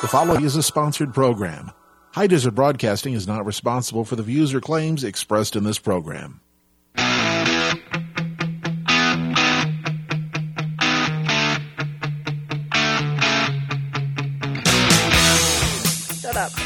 The following is a sponsored program. High Desert Broadcasting is not responsible for the views or claims expressed in this program. Shut up.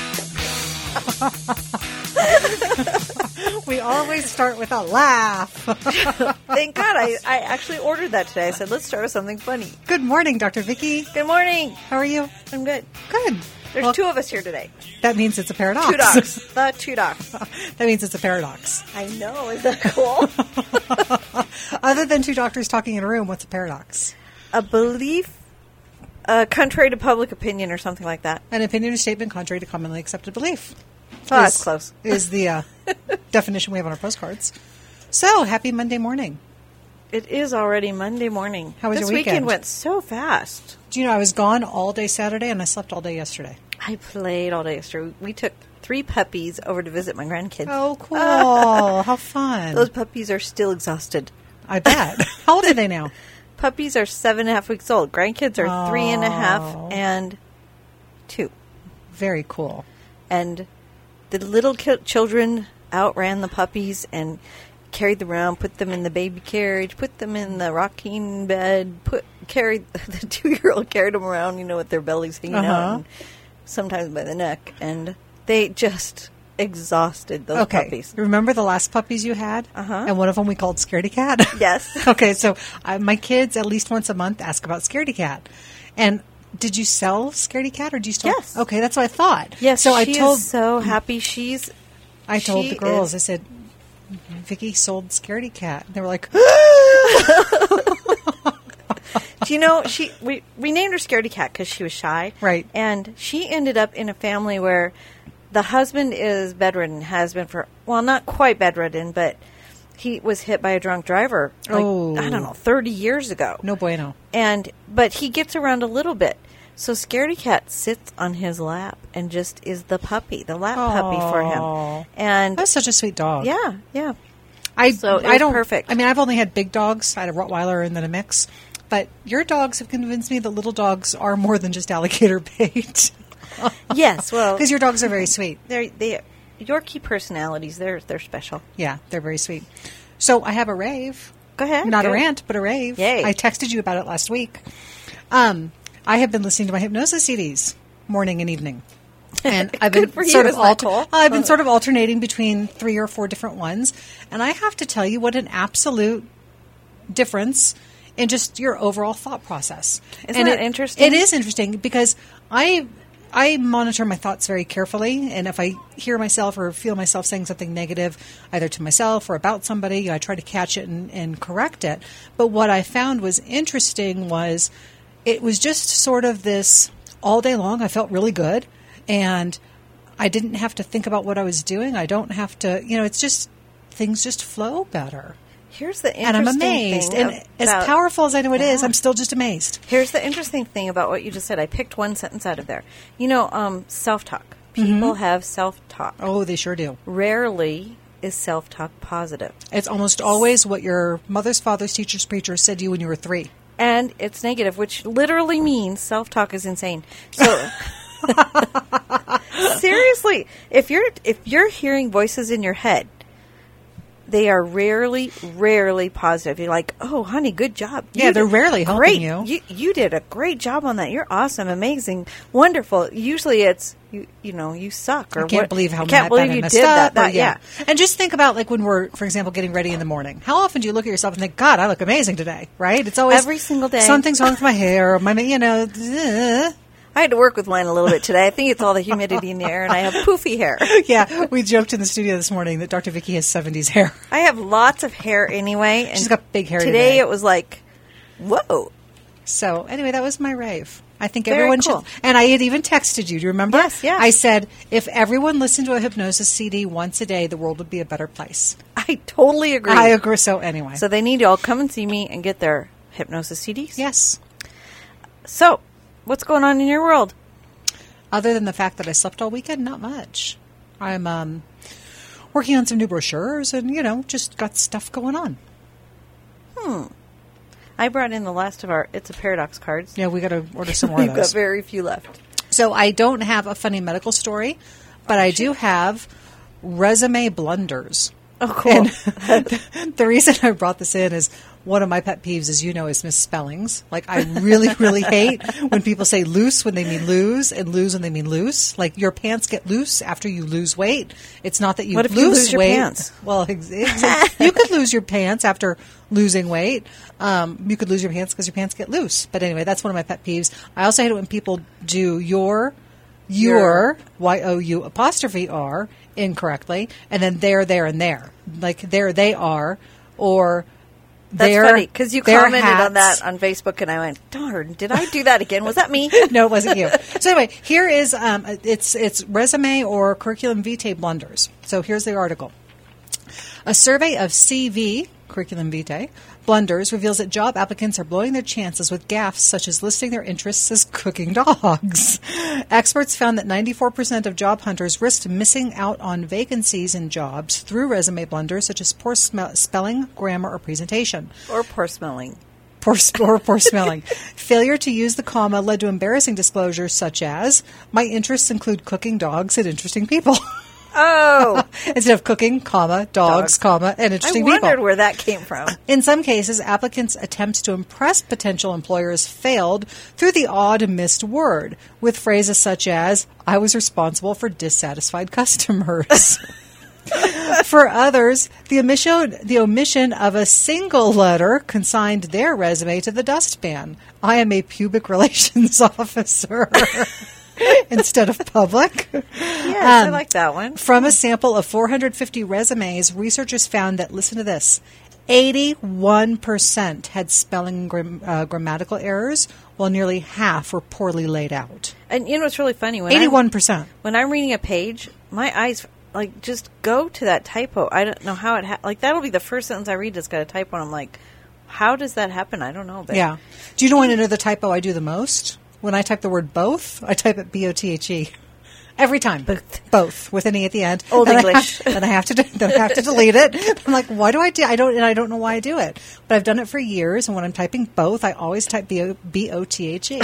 We always start with a laugh. Thank God I actually ordered that today. I said, let's start with something funny. Good morning, Dr. Vicky. Good morning. How are you? I'm good. Good. There's two of us here today. That means it's a paradox. Two dogs. The two dogs. That means it's a paradox. I know. Is that cool? Other than two doctors talking in a room, what's a paradox? A belief contrary to public opinion or something like that. An opinion or statement contrary to commonly accepted belief. Oh, that's close. Is the definition we have on our postcards. So, happy Monday morning. It is already Monday morning. How was this your weekend? Weekend went so fast. Do you know I was gone all day Saturday and I slept all day yesterday? I played all day yesterday. We took 3 puppies over to visit my grandkids. Oh, cool. How fun. Those puppies are still exhausted. I bet. How old are they now? Puppies are 7.5 weeks old. Grandkids are 3.5 and 2. Very cool. And the little children outran the puppies and carried them around, put them in the baby carriage, put them in the rocking bed, carried the 2-year-old carried them around, with their bellies hanging out, and sometimes by the neck, and they just exhausted those puppies. Remember the last puppies you had? And one of them we called Scaredy Cat? Yes. Okay, so my kids at least once a month ask about Scaredy Cat. And did you sell Scaredy Cat, or do you still? Yes. Okay, that's what I thought. Yes, so she is so happy. I told the girls, I said, Vicky sold Scaredy Cat. And they were like, Do you know, we named her Scaredy Cat because she was shy. Right. And she ended up in a family where the husband is bedridden, has been for, well, not quite bedridden, but he was hit by a drunk driver, I don't know, 30 years ago. No bueno. But he gets around a little bit. So Scaredy Cat sits on his lap and just is the puppy, the lap puppy for him. And that's such a sweet dog. Yeah, yeah. I don't perfect. I mean, I've only had big dogs. I had a Rottweiler and then a mix. But your dogs have convinced me that little dogs are more than just alligator bait. Yes, well, because your dogs are very sweet. They Yorkie personalities. They're special. Yeah, they're very sweet. So I have a rave. Go ahead. Not a rant, but a rave. Yay. I texted you about it last week. I have been listening to my hypnosis CDs morning and evening. And I've been I've been sort of alternating between 3 or 4 different ones. And I have to tell you what an absolute difference in just your overall thought process. Isn't that interesting? It is interesting because I monitor my thoughts very carefully, and if I hear myself or feel myself saying something negative, either to myself or about somebody, I try to catch it and correct it. But what I found was interesting was it was just sort of this all day long. I felt really good, and I didn't have to think about what I was doing. I don't have to, it's just things just flow better. Here's the interesting thing. And I'm amazed. Thing and as powerful as I know it is, I'm still just amazed. Here's the interesting thing about what you just said. I picked one sentence out of there. Self-talk. People have self-talk. Oh, they sure do. Rarely is self-talk positive. It's almost always what your mother's, father's, teacher's, preacher said to you when you were 3. And it's negative, which literally means self-talk is insane. So seriously, if you're hearing voices in your head, they are rarely positive. You're like, oh, honey, good job. They're rarely helping you. You did a great job on that. You're awesome, amazing, wonderful. Usually it's, you suck. Or I can't believe how I can't believe you did that. Yeah. And just think about like when we're, for example, getting ready in the morning. How often do you look at yourself and think, God, I look amazing today, right? It's always every single day. Something's wrong with my hair. I had to work with mine a little bit today. I think it's all the humidity in the air, and I have poofy hair. Yeah, we joked in the studio this morning that Dr. Vicky has 70s hair. I have lots of hair anyway. And she's got big hair today. It was like, whoa. So anyway, that was my rave. I think Very everyone cool. should. And I had even texted you. Do you remember? Yes. I said, if everyone listened to a hypnosis CD once a day, the world would be a better place. I totally agree. I agree. So anyway. So they need to all come and see me and get their hypnosis CDs. Yes. So what's going on in your world? Other than the fact that I slept all weekend, not much. I'm working on some new brochures and, just got stuff going on. I brought in the last of our It's a Paradox cards. Yeah, we got to order some more of We've those. got very few left. So I don't have a funny medical story, but I do have resume blunders. Oh, cool. And the reason I brought this in is one of my pet peeves, as you know, is misspellings. Like, I really, really hate when people say loose when they mean lose and lose when they mean loose. Like, your pants get loose after you lose weight. It's not that you What if lose you lose your weight. pants? Well, you could lose your pants after losing weight. You could lose your pants because your pants get loose. But anyway, that's one of my pet peeves. I also hate it when people do your, Y-O-U apostrophe R incorrectly, and then there, and there. Like, there they are, or That's their, funny, because you their commented on hats. that on Facebook, and I went, darn, did I do that again? Was that me? No, it wasn't you. So anyway, here is, it's resume or curriculum vitae blunders. So here's the article. A survey of CV, curriculum vitae, blunders reveals that job applicants are blowing their chances with gaffes such as listing their interests as cooking dogs. Experts found that 94% of job hunters risked missing out on vacancies in jobs through resume blunders such as poor spelling, grammar, or presentation. Or poor smelling. Poor smelling. Failure to use the comma led to embarrassing disclosures such as, my interests include cooking dogs and interesting people. Oh, Instead of cooking, comma, dogs, comma, and I interesting wondered people. where that came from. In some cases, applicants' attempts to impress potential employers failed through the odd missed word, with phrases such as, I was responsible for dissatisfied customers. For others, the omission of a single letter consigned their resume to the dustpan. I am a pubic relations officer. Instead of public. Yes, I like that one. From a sample of 450 resumes, researchers found that, listen to this, 81% had spelling grammatical errors, while nearly half were poorly laid out. And you know what's really funny? 81%. When I'm reading a page, my eyes like just go to that typo. I don't know how it like that'll be the first sentence I read that's got a typo, and I'm like, how does that happen? I don't know. But Yeah. Do you know when another typo I do the most? When I type the word both, I type it B-O-T-H-E. Every time. Both. With an E at the end. Old then English. Then I have to delete it. I'm like, why do I do I don't know why I do it. But I've done it for years, and when I'm typing both, I always type B-O-T-H-E.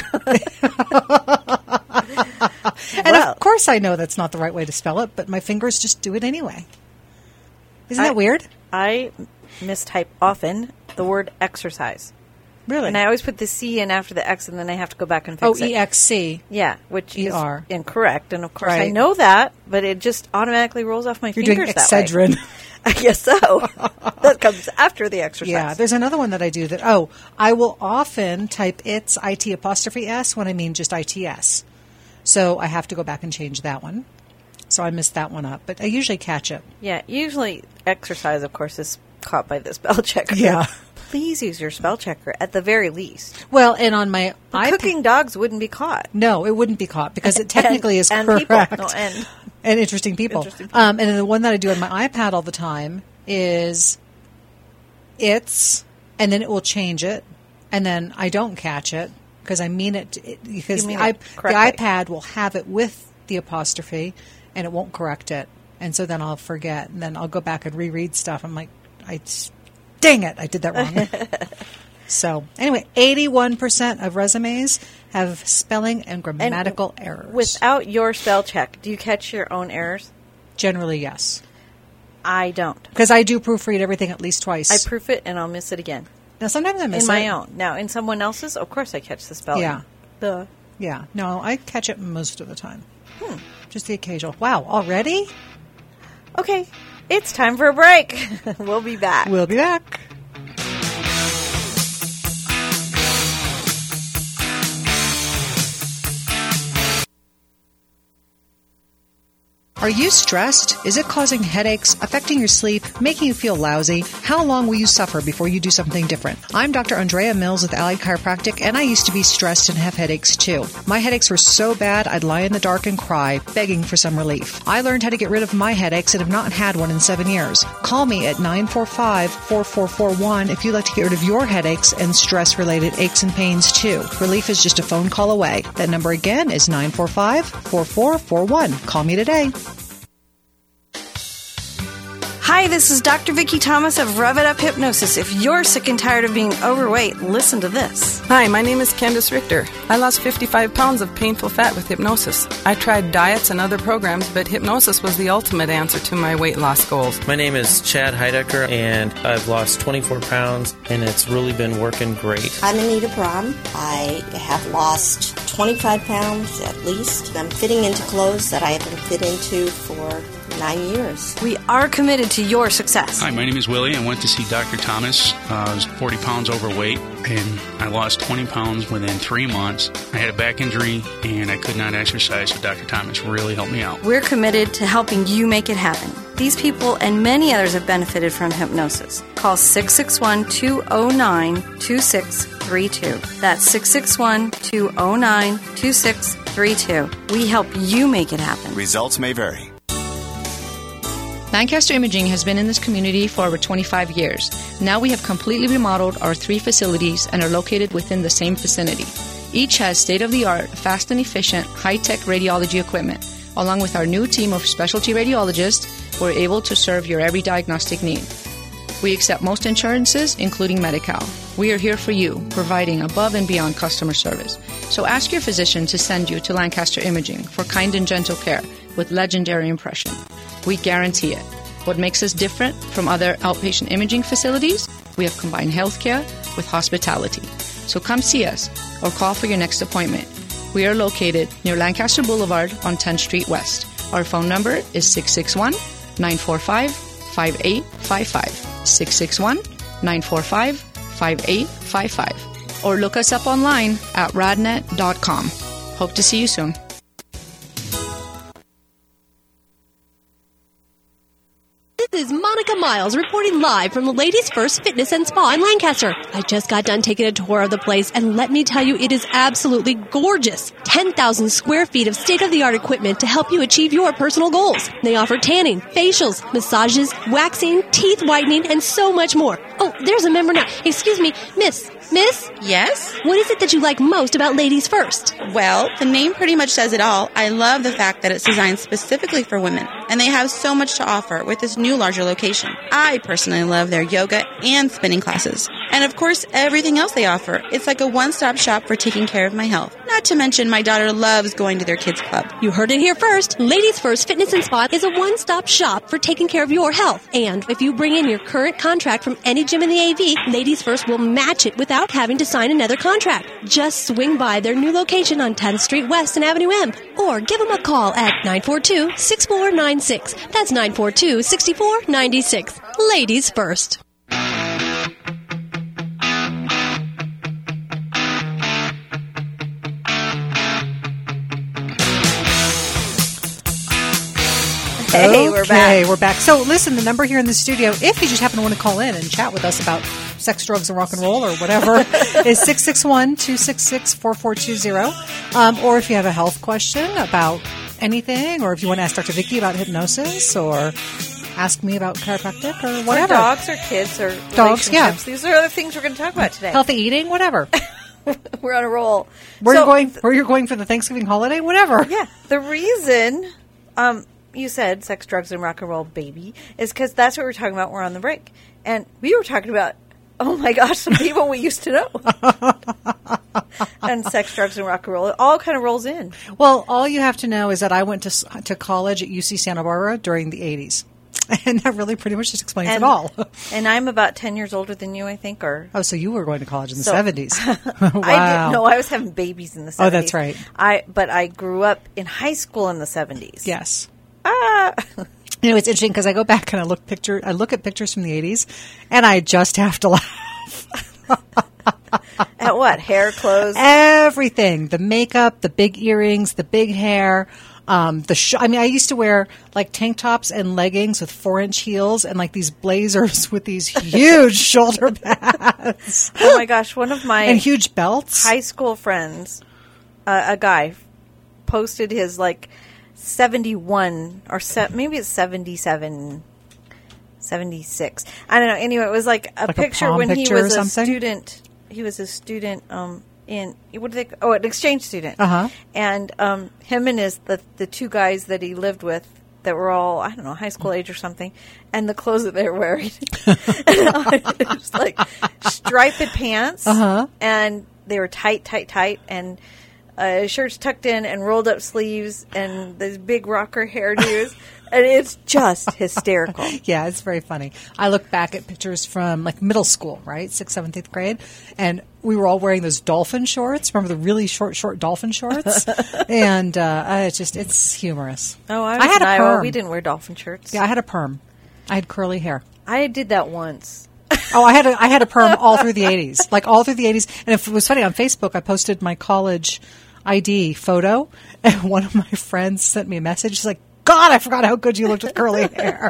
And of course I know that's not the right way to spell it, but my fingers just do it anyway. Isn't that weird? I mistype often the word exercise. Really? And I always put the C in after the X, and then I have to go back and fix it. E-X-C. Yeah, which E-R. is incorrect. And, of course, I Right. know that, but it just automatically rolls off my You're fingers doing that way. Excedrin. I guess so. That comes after the exercise. Yeah, there's another one that I do that, I will often type it's IT apostrophe S when I mean just ITS. So I have to go back and change that one. So I missed that one up, but I usually catch it. Yeah, usually exercise, of course, is caught by the spell checker. Yeah. Please use your spell checker at the very least. Well, and on my iPad, Cooking dogs wouldn't be caught. no, it wouldn't be caught because it technically is and correct. People. No, and And interesting people. Interesting people. And then the one that I do on my iPad all the time is it's, and then it will change it, and then I don't catch it because I mean it, because You mean the it correctly. iPad will have it with the apostrophe, and it won't correct it. And so then I'll forget, and then I'll go back and reread stuff. I'm like, dang it, I did that wrong. So anyway, 81% of resumes have spelling and grammatical errors. without your spell check, do you catch your own errors? Generally, yes. I don't. Because I do proofread everything at least twice. I proof it and I'll miss it again. Now, sometimes I miss In my it. own. Now, in someone else's, of course I catch the spelling. Yeah. Duh. Yeah. No, I catch it most of the time. Just the occasional. Wow, already? Okay, it's time for a break. We'll be back. We'll be back. Are you stressed? Is it causing headaches, affecting your sleep, making you feel lousy? How long will you suffer before you do something different? I'm Dr. Andrea Mills with Allied Chiropractic, and I used to be stressed and have headaches too. My headaches were so bad I'd lie in the dark and cry, begging for some relief. I learned how to get rid of my headaches and have not had one in 7 years. Call me at 945-4441 if you'd like to get rid of your headaches and stress-related aches and pains too. Relief is just a phone call away. That number again is 945-4441. Call me today. Hi, this is Dr. Vicki Thomas of Rev It Up Hypnosis. If you're sick and tired of being overweight, listen to this. Hi, my name is Candace Richter. I lost 55 pounds of painful fat with hypnosis. I tried diets and other programs, but hypnosis was the ultimate answer to my weight loss goals. My name is Chad Heidecker, and I've lost 24 pounds, and it's really been working great. I'm Anita Brahm. I have lost 25 pounds at least. I'm fitting into clothes that I haven't fit into for 9 years. We are committed to your success. Hi, my name is Willie. I went to see Dr. Thomas. I was 40 pounds overweight, and I lost 20 pounds within 3 months. I had a back injury, and I could not exercise, so Dr. Thomas really helped me out. We're committed to helping you make it happen. These people and many others have benefited from hypnosis. Call 661-209-2632. That's 661-209-2632. We help you make it happen. Results may vary. Lancaster Imaging has been in this community for over 25 years. Now we have completely remodeled our 3 facilities and are located within the same vicinity. Each has state-of-the-art, fast and efficient, high-tech radiology equipment. Along with our new team of specialty radiologists, we're able to serve your every diagnostic need. We accept most insurances, including Medi-Cal. We are here for you, providing above and beyond customer service. So ask your physician to send you to Lancaster Imaging for kind and gentle care with legendary impression. We guarantee it. What makes us different from other outpatient imaging facilities? We have combined healthcare with hospitality. So come see us or call for your next appointment. We are located near Lancaster Boulevard on 10th Street West. Our phone number is 661-945-5855. 661-945-5855. Or look us up online at radnet.com. Hope to see you soon. This is Monica Miles reporting live from the Ladies First Fitness and Spa in Lancaster. I just got done taking a tour of the place, and let me tell you, it is absolutely gorgeous. 10,000 square feet of state-of-the-art equipment to help you achieve your personal goals. They offer tanning, facials, massages, waxing, teeth whitening, and so much more. Oh, there's a member now. Excuse me, Miss? Yes? What is it that you like most about Ladies First? Well, the name pretty much says it all. I love the fact that it's designed specifically for women, and they have so much to offer with this new larger location. I personally love their yoga and spinning classes. And of course, everything else they offer. It's like a one-stop shop for taking care of my health. Not to mention, my daughter loves going to their kids' club. You heard it here first. Ladies First Fitness and Spa is a one-stop shop for taking care of your health. And if you bring in your current contract from any gym in the AV, Ladies First will match it without having to sign another contract. Just swing by their new location on 10th Street West and Avenue M, or give them a call at 942-6496. That's 942-6496. Ladies First. Hey, we're back. We're back. So listen, the number here in the studio, if you just happen to want to call in and chat with us about sex, drugs, and rock and roll or whatever, is 661-266-4420. Or if you have a health question about anything, or if you want to ask Dr. Vicki about hypnosis, or ask me about chiropractic or whatever. Or dogs or kids or dogs, yeah. These are other things we're going to talk about today. Healthy eating, whatever. We're on a roll. Where you're going for the Thanksgiving holiday, whatever. Yeah. The reason you said sex, drugs, and rock and roll, baby, is because that's what we're talking about. We're on the break. And we were talking about, oh my gosh, some people we used to know. And sex, drugs, and rock and roll. It all kind of rolls in. Well, all you have to know is that I went to college at UC Santa Barbara during the 80s. And that really pretty much just explains it all. And I'm about 10 years older than you, I think. Oh, so you were going to college in the 70s. Wow. I was having babies in the 70s. Oh, that's right. But I grew up in high school in the 70s. Yes. You know, it's interesting because I go back and I look at pictures from the 80s, and I just have to laugh. At what? Hair, clothes? Everything. The makeup, the big earrings, the big hair. I used to wear like tank tops and leggings with 4-inch heels and like these blazers with these huge shoulder pads. Oh my gosh. One of my and huge belts. High school friends, a guy posted his like 71 or maybe it's 77, 76. I don't know. Anyway, it was like a picture when he was a student. He was a student in an exchange student. Uh-huh. And him and the two guys that he lived with that were all, I don't know, high school age or something, and the clothes that they were wearing. It was like striped pants, and they were tight, and shirts tucked in and rolled up sleeves and these big rocker hairdos. And it's just hysterical. Yeah, it's very funny. I look back at pictures from like middle school, right? 6th, 7th, 8th grade. And we were all wearing those dolphin shorts. Remember the really short dolphin shorts? And it's humorous. Oh, I had a perm. We didn't wear dolphin shirts. Yeah, I had a perm. I had curly hair. I did that once. Oh, I had a perm all through the 80s. Like all through the 80s. And it was funny, on Facebook, I posted my college ID photo. And one of my friends sent me a message. She's like, God, I forgot how good you looked with curly hair.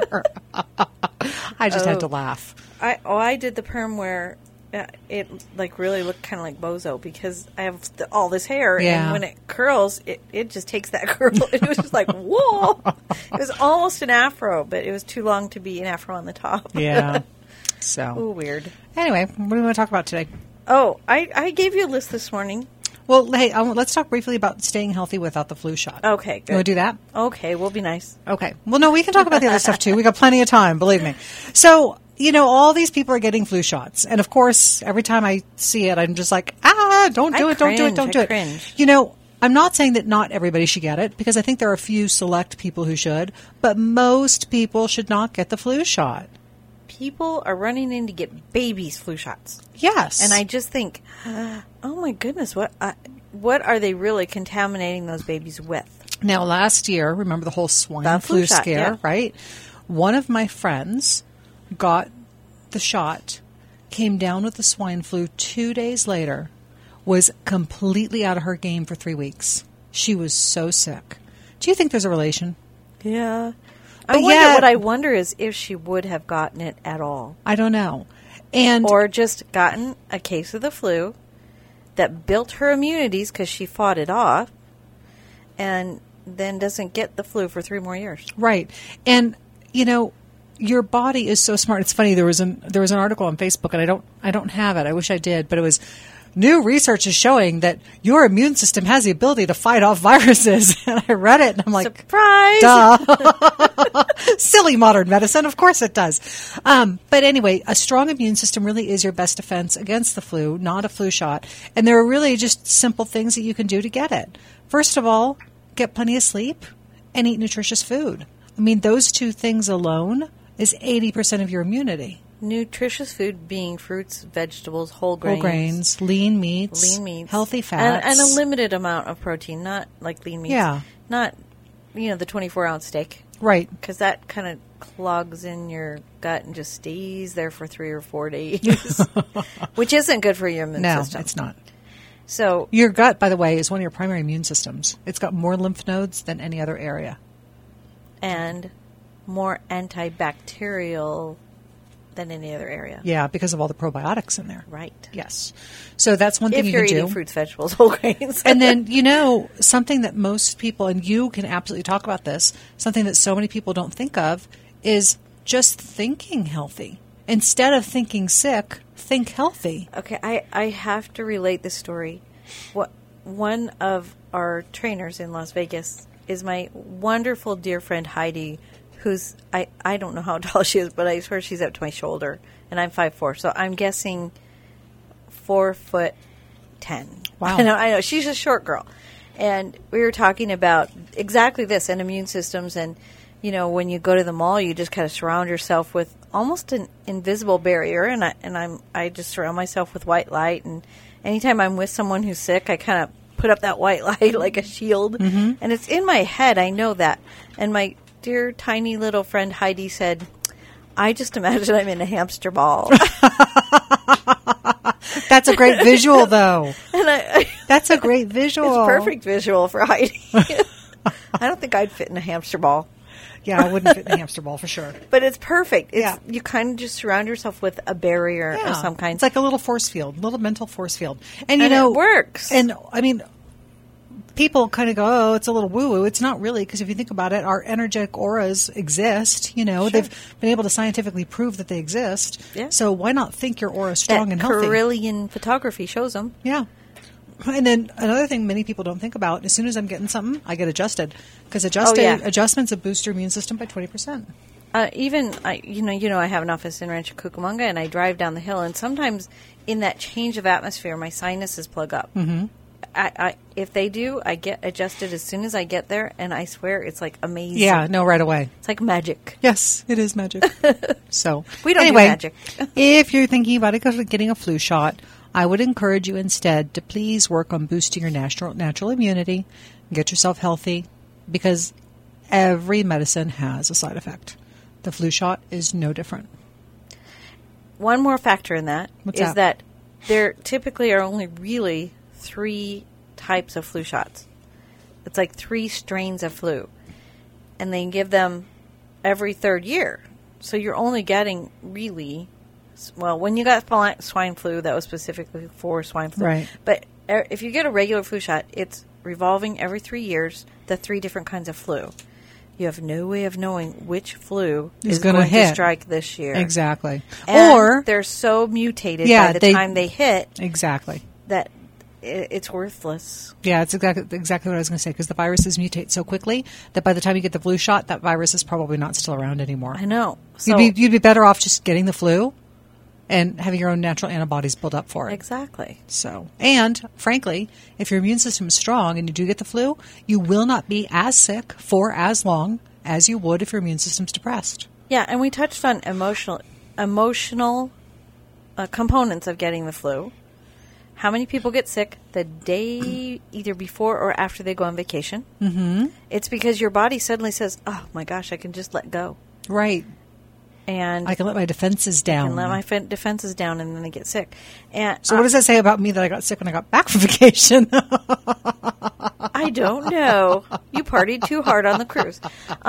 I just had to laugh. I did the perm where it like really looked kind of like Bozo because I have all this hair, and when it curls, it just takes that curl. It was just like, whoa! It was almost an afro, but it was too long to be an afro on the top. Yeah. So ooh, weird. Anyway, what do we want to talk about today? Oh, I gave you a list this morning. Well, hey, let's talk briefly about staying healthy without the flu shot. Okay, good. You want to do that? Okay, we'll be nice. Okay. Well, no, we can talk about the other stuff, too. We got plenty of time, believe me. So, all these people are getting flu shots. And, of course, every time I see it, I'm just like, don't do it. Cringe. I'm not saying that not everybody should get it, because I think there are a few select people who should, but most people should not get the flu shot. People are running in to get babies' flu shots. Yes. And I just think, oh my goodness, what are they really contaminating those babies with? Now, last year, remember the whole swine flu shot, scare, right? One of my friends got the shot, came down with the swine flu 2 days later, was completely out of her game for 3 weeks. She was so sick. Do you think there's a relation? Yeah. What I wonder is if she would have gotten it at all. I don't know. Or just gotten a case of the flu that built her immunities because she fought it off and then doesn't get the flu for 3 more years. Right. And, your body is so smart. It's funny. There was an article on Facebook, and I don't have it. I wish I did, but it was new research is showing that your immune system has the ability to fight off viruses. And I read it, and I'm like, surprise! Duh. Silly modern medicine. Of course it does. But anyway, a strong immune system really is your best defense against the flu, not a flu shot. And there are really just simple things that you can do to get it. First of all, get plenty of sleep and eat nutritious food. I mean, those two things alone is 80% of your immunity. Nutritious food being fruits, vegetables, whole grains, lean meats, healthy fats. And a limited amount of protein, not like lean meats. Yeah. Not, the 24-ounce steak. Right. Because that kind of clogs in your gut and just stays there for 3 or 4 days, which isn't good for your immune system. No, it's not. So your gut, by the way, is one of your primary immune systems. It's got more lymph nodes than any other area. And more antibacterial than any other area. Yeah, because of all the probiotics in there. Right. Yes. So that's one thing you can do. If you're eating fruits, vegetables, whole grains. And then, something that most people, and you can absolutely talk about this, something that so many people don't think of is just thinking healthy. Instead of thinking sick, think healthy. Okay, I have to relate this story. One of our trainers in Las Vegas is my wonderful dear friend Heidi, who's, I don't know how tall she is, but I swear she's up to my shoulder, and I'm 5'4", so I'm guessing 4'10". Wow. I know. She's a short girl. And we were talking about exactly this, and immune systems, and, when you go to the mall, you just kind of surround yourself with almost an invisible barrier, and I just surround myself with white light, and anytime I'm with someone who's sick, I kind of put up that white light like a shield, and it's in my head, I know that, and my dear tiny little friend Heidi said, I just imagine I'm in a hamster ball. That's a great visual, though. And that's a great visual. It's a perfect visual for Heidi. I don't think I'd fit in a hamster ball. Yeah, I wouldn't fit in a hamster ball for sure. But it's perfect. Yeah. You kind of just surround yourself with a barrier of some kind. It's like a little force field, a little mental force field. And it works. And, I mean, people kind of go, it's a little woo-woo. It's not really, because if you think about it, our energetic auras exist. Sure. They've been able to scientifically prove that they exist. Yeah. So why not think your aura is strong and healthy? Carillion photography shows them. Yeah. And then another thing many people don't think about, as soon as I'm getting something, I get adjusted. Because adjustments will boost your immune system by 20%. I have an office in Rancho Cucamonga, and I drive down the hill, and sometimes in that change of atmosphere, my sinuses plug up. Mm-hmm. If they do, I get adjusted as soon as I get there, and I swear it's like amazing. Yeah, no, right away. It's like magic. Yes, it is magic. So we don't do magic. If you're thinking about getting a flu shot, I would encourage you instead to please work on boosting your natural immunity and get yourself healthy, because every medicine has a side effect. The flu shot is no different. One more factor in that is that there typically are only really 3 types of flu shots. It's like 3 strains of flu. And they give them every 3rd year. So you're only getting really, when you got swine flu, that was specifically for swine flu. Right. But if you get a regular flu shot, it's revolving every 3 years, the 3 different kinds of flu. You have no way of knowing which flu is going to strike this year. Exactly. And or they're so mutated by the time they hit. Exactly. That it's worthless. Yeah, it's exactly what I was going to say, because the viruses mutate so quickly that by the time you get the flu shot, that virus is probably not still around anymore. I know. So you'd be better off just getting the flu and having your own natural antibodies build up for it. Exactly. So, and frankly, if your immune system is strong and you do get the flu, you will not be as sick for as long as you would if your immune system's depressed. Yeah, and we touched on emotional components of getting the flu. How many people get sick the day either before or after they go on vacation? Mm-hmm. It's because your body suddenly says, oh my gosh, I can just let go. Right. And I can let my defenses down. I can let my defenses down, and then I get sick. And so what does that say about me that I got sick when I got back from vacation? I don't know. You partied too hard on the cruise.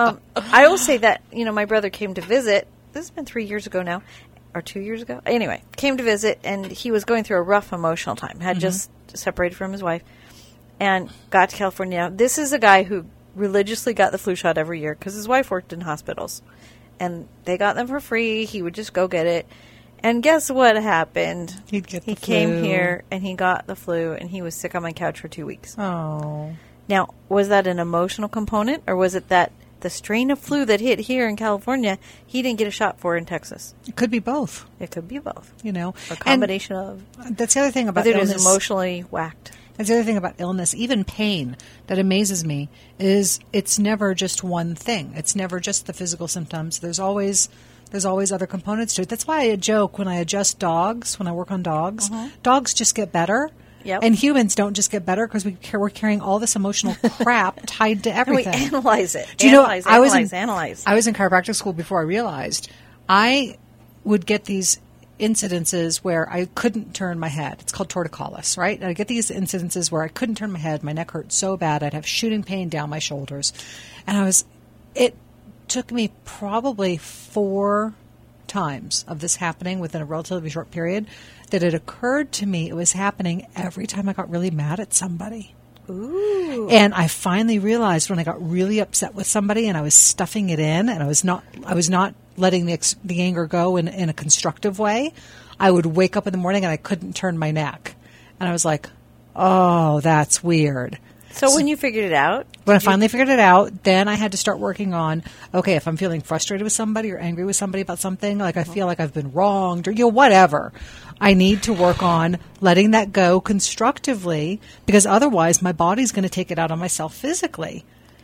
I will say that, my brother came to visit. This has been 3 years ago now. Or 2 years ago. Anyway, came to visit, and he was going through a rough emotional time. Had just separated from his wife and got to California. Now, this is a guy who religiously got the flu shot every year because his wife worked in hospitals. And they got them for free. He would just go get it. And guess what happened? He came here, and he got the flu, and he was sick on my couch for 2 weeks. Oh. Now, was that an emotional component, or was it that the strain of flu that hit here in California, he didn't get a shot for in Texas? It could be both. It could be both. A combination of. That's the other thing about illness. illness. It is emotionally whacked. That's the other thing about illness, even pain, that amazes me, is it's never just one thing. It's never just the physical symptoms. There's always other components to it. That's why I joke when I adjust dogs, when I work on dogs, dogs just get better. Yep. And humans don't just get better because we're carrying all this emotional crap tied to everything. And we analyze it. Do you analyze. I was in chiropractic school before I realized I would get these incidences where I couldn't turn my head. It's called torticollis, right? And I get these incidences where I couldn't turn my head. My neck hurt so bad. I'd have shooting pain down my shoulders. And it took me probably 4 times of this happening within a relatively short period that it occurred to me it was happening every time I got really mad at somebody. Ooh. And I finally realized when I got really upset with somebody and I was stuffing it in and I was not letting the anger go in a constructive way, I would wake up in the morning and I couldn't turn my neck. And I was like, oh, that's weird. So when you figured it out? When I finally figured it out, then I had to start working on, okay, if I'm feeling frustrated with somebody or angry with somebody about something, like I feel like I've been wronged or, whatever, I need to work on letting that go constructively because otherwise my body's going to take it out on myself physically.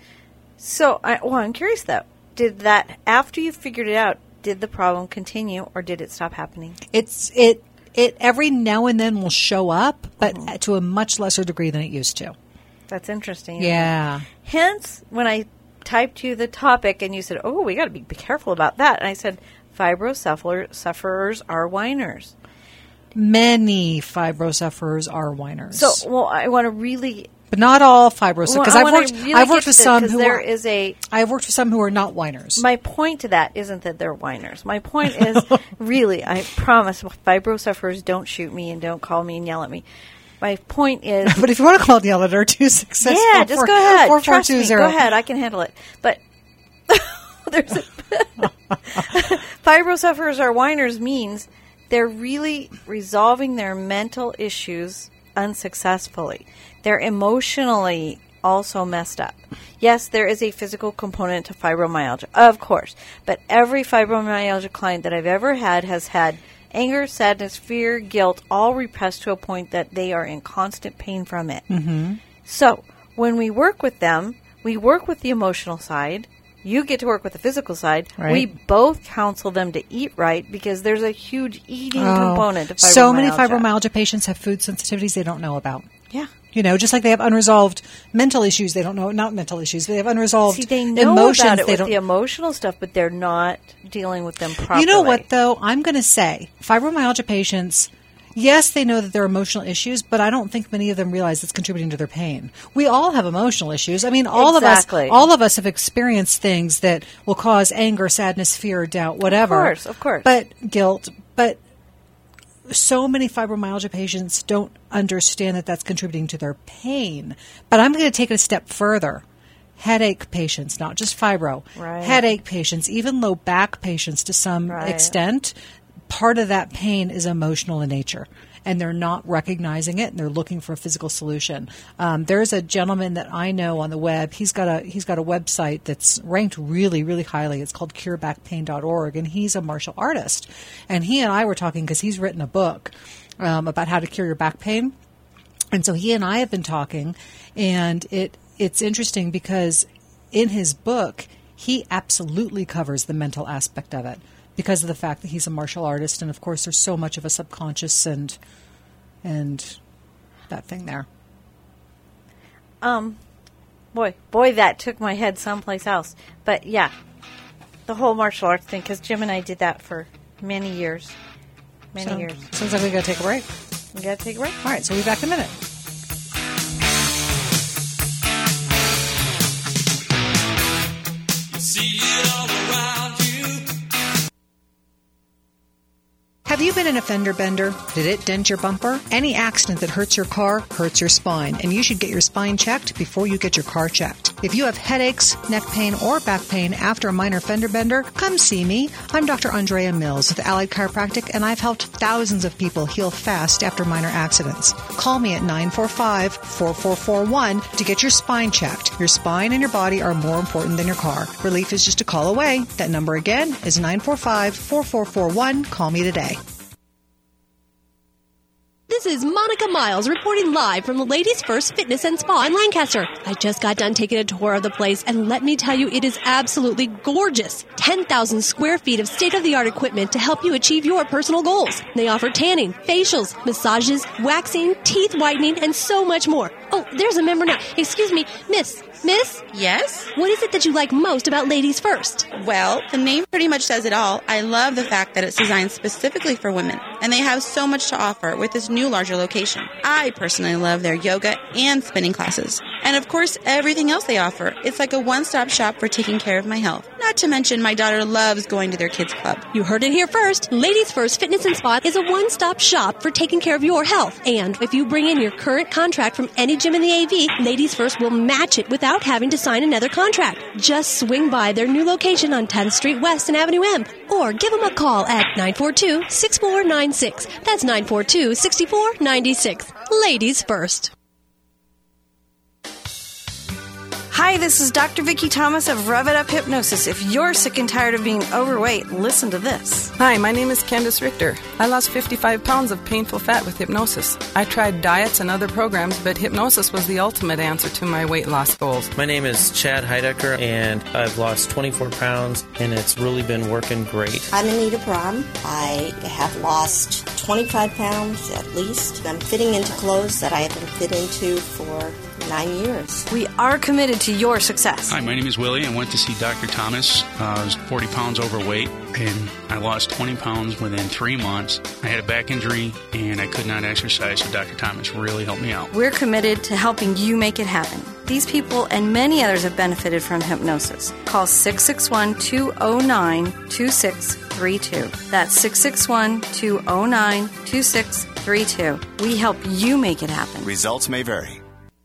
So, I'm curious though. Did that, after you figured it out, did the problem continue or did it stop happening? It every now and then will show up, but to a much lesser degree than it used to. That's interesting. Yeah. Hence, when I typed you the topic and you said, oh, we got to be careful about that. And I said, fibro sufferers are whiners. Many fibro sufferers are whiners. So, I want to really... But not all fibro sufferers. Because I've worked with some who are... I've worked with some who are not whiners. My point to that isn't that they're whiners. My point is, really, I promise, fibro sufferers don't shoot me and don't call me and yell at me. My point is... But if you want to call the elevator, 266... Yeah, just go ahead. Trust me. Go ahead. I can handle it. But fibro sufferers are whiners means they're really resolving their mental issues unsuccessfully. They're emotionally also messed up. Yes, there is a physical component to fibromyalgia, of course, but every fibromyalgia client that I've ever had has had anger, sadness, fear, guilt, all repressed to a point that they are in constant pain from it. Mm-hmm. So when we work with them, we work with the emotional side. You get to work with the physical side. Right. We both counsel them to eat right because there's a huge eating component to fibromyalgia. So many fibromyalgia patients have food sensitivities they don't know about. Yeah. You know, just like they have unresolved mental issues, they don't know, not mental issues, they have unresolved See, they know emotions. about it they with don't, the emotional stuff, but they're not dealing with them properly. You know what, though? I'm going to say fibromyalgia patients, yes, they know that they're emotional issues, but I don't think many of them realize it's contributing to their pain. We all have emotional issues. I mean, all of us have experienced things that will cause anger, sadness, fear, doubt, whatever. Of course. But guilt. But so many fibromyalgia patients don't understand that that's contributing to their pain. But I'm going to take it a step further. Headache patients, not just fibro. Right. Headache patients, even low back patients to some extent, part of that pain is emotional in nature. And they're not recognizing it, and they're looking for a physical solution. There's a gentleman that I know on the web. He's got a website that's ranked really, really highly. It's called curebackpain.org, and he's a martial artist. And he and I were talking because he's written a book about how to cure your back pain. And so he and I have been talking, and it's interesting because in his book, he absolutely covers the mental aspect of it, because of the fact that he's a martial artist, and of course there's so much of a subconscious and that thing there. Boy, that took my head someplace else. But yeah, the whole martial arts thing, because Jim and I did that for many years. Years. Sounds like we got to take a break. We got to take a break. All right, so we'll be back in a minute. Have you been in a fender bender? Did it dent your bumper? Any accident that hurts your car hurts your spine, and you should get your spine checked before you get your car checked. If you have headaches, neck pain, or back pain after a minor fender bender, come see me. I'm Dr. Andrea Mills with Allied Chiropractic, and I've helped thousands of people heal fast after minor accidents. Call me at 945-4441 to get your spine checked. Your spine and your body are more important than your car. Relief is just a call away. That number again is 945-4441. Call me today. This is Monica Miles reporting live from the Ladies First Fitness and Spa in Lancaster. I just got done taking a tour of the place, and let me tell you, it is absolutely gorgeous. 10,000 square feet of state-of-the-art equipment to help you achieve your personal goals. They offer tanning, facials, massages, waxing, teeth whitening, and so much more. Oh, there's a member now. Excuse me, Miss? Yes? What is it that you like most about Ladies First? Well, the name pretty much says it all. I love the fact that it's designed specifically for women, and they have so much to offer with this new larger location. I personally love their yoga and spinning classes. And of course, everything else they offer. It's like a one-stop shop for taking care of my health. Not to mention, my daughter loves going to their kids' club. You heard it here first. Ladies First Fitness and Spa is a one-stop shop for taking care of your health. And if you bring in your current contract from any gym in the AV, Ladies First will match it without having to sign another contract. Just swing by their new location on 10th Street West and Avenue M, or give them a call at 942-6496. That's 942-6496. Ladies First. Hi, this is Dr. Vicki Thomas of Rev It Up Hypnosis. If you're sick and tired of being overweight, listen to this. Hi, my name is Candace Richter. I lost 55 pounds of painful fat with hypnosis. I tried diets and other programs, but hypnosis was the ultimate answer to my weight loss goals. My name is Chad Heidecker, and I've lost 24 pounds, and it's really been working great. I'm Anita Brahm. I have lost 25 pounds at least. I'm fitting into clothes that I haven't fit into for 9 years. We are committed to your success. Hi, my name is Willie. I went to see Dr. Thomas. I was 40 pounds overweight, and I lost 20 pounds within 3 months. I had a back injury, and I could not exercise, so Dr. Thomas really helped me out. We're committed to helping you make it happen. These people and many others have benefited from hypnosis. Call 661-209-2632. That's 661-209-2632. We help you make it happen. Results may vary.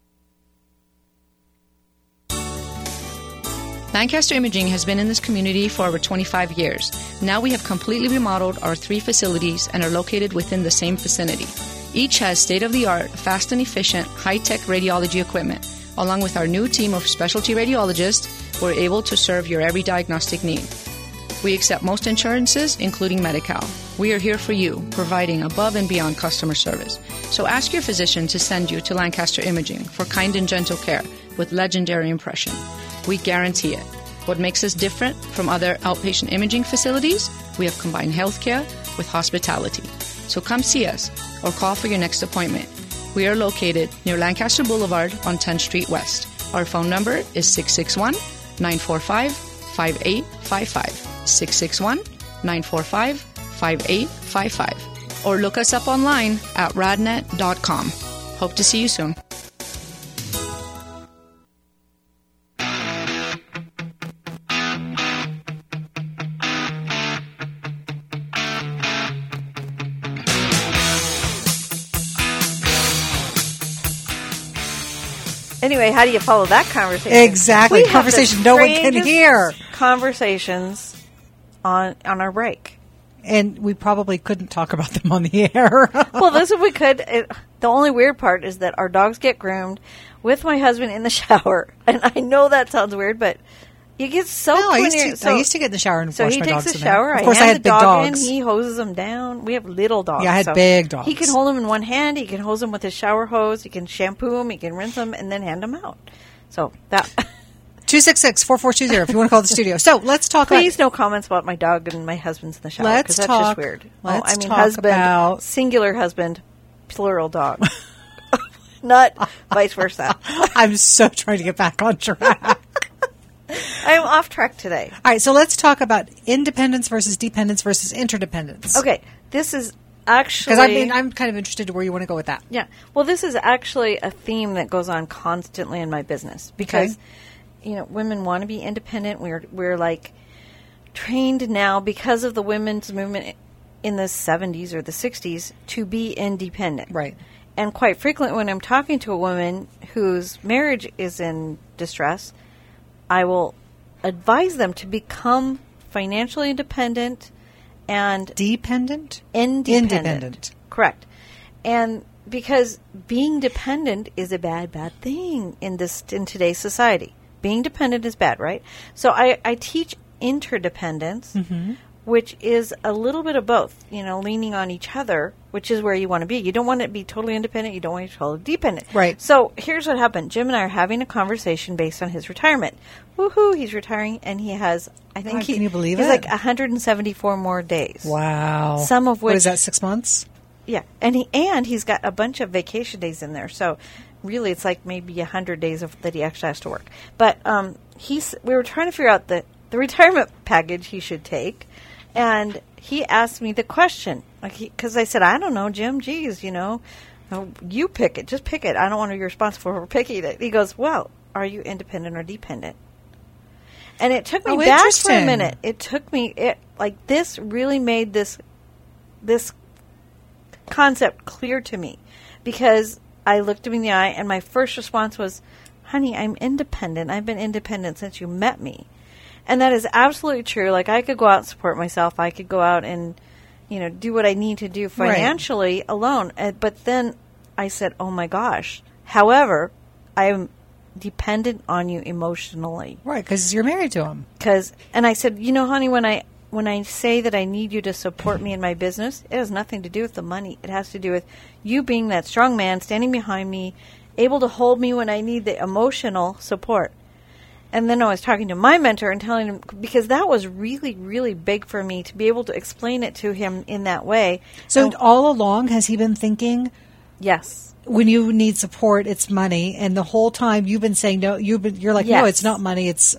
Lancaster Imaging has been in this community for over 25 years. Now we have completely remodeled our 3 facilities and are located within the same vicinity. Each has state-of-the-art, fast and efficient, high-tech radiology equipment. Along with our new team of specialty radiologists, we're able to serve your every diagnostic need. We accept most insurances, including Medi-Cal. We are here for you, providing above and beyond customer service. So ask your physician to send you to Lancaster Imaging for kind and gentle care with legendary impression. We guarantee it. What makes us different from other outpatient imaging facilities? We have combined healthcare with hospitality. So come see us or call for your next appointment. We are located near Lancaster Boulevard on 10th Street West. Our phone number is 661-945-5855. 661-945-5855. Or look us up online at radnet.com. Hope to see you soon. Anyway, how do you follow that conversation? Exactly. Conversation no one can hear. Conversations on our break. And we probably couldn't talk about them on the air. Well, this if we could. The only weird part is that our dogs get groomed with my husband in the shower. And I know that sounds weird, but you get soaked. No, I used to get in the shower and wash my dogs. So he takes a shower. Of course, I had big dogs. He hoses them down. We have little dogs. Yeah, I had big dogs. He can hold them in one hand. He can hose them with his shower hose. He can shampoo them. He can rinse them and then hand them out. So that 266-4420 if you want to call the studio. So let's talk. Please, no comments about my dog and my husband's in the shower because that's just weird. Husband, singular husband, plural dog, not vice versa. I'm so trying to get back on track. I'm off track today. All right, so let's talk about independence versus dependence versus interdependence. Okay, this is actually... Because I'm kind of interested in where you want to go with that. Yeah, well, this is actually a theme that goes on constantly in my business because, women want to be independent. We're like trained now because of the women's movement in the 70s or the 60s to be independent. Right. And quite frequently when I'm talking to a woman whose marriage is in distress, I will advise them to become financially independent and... Dependent? Independent. Correct. And because being dependent is a bad thing in today's society. Being dependent is bad, right? So I teach interdependence, which is a little bit of both, leaning on each other, which is where you want to be. You don't want to be totally independent. You don't want to be totally dependent. Right. So here's what happened. Jim and I are having a conversation based on his retirement. Woohoo, he's retiring, and he has, can you believe he's it? like 174 more days. Wow. Some of which... What is that, 6 months? Yeah. And he's got a bunch of vacation days in there. So really it's like maybe 100 days that he actually has to work. But we were trying to figure out the retirement package he should take. And he asked me the question, because I said, I don't know, Jim, geez, you pick it. Just pick it. I don't want to be responsible for picking it. He goes, well, are you independent or dependent? And it took me back for a minute. This really made this concept clear to me. Because I looked him in the eye, and my first response was, honey, I'm independent. I've been independent since you met me. And that is absolutely true. Like, I could go out and support myself. I could go out and, do what I need to do financially alone. But then I said, oh, my gosh. However, I am dependent on you emotionally. Right, because you're married to him. And I said, honey, when I say that I need you to support me in my business, it has nothing to do with the money. It has to do with you being that strong man, standing behind me, able to hold me when I need the emotional support. And then I was talking to my mentor and telling him, because that was really, really big for me to be able to explain it to him in that way. So all along, has he been thinking? Yes. When you need support, it's money. And the whole time you've been saying no, you're like, no, it's not money. It's,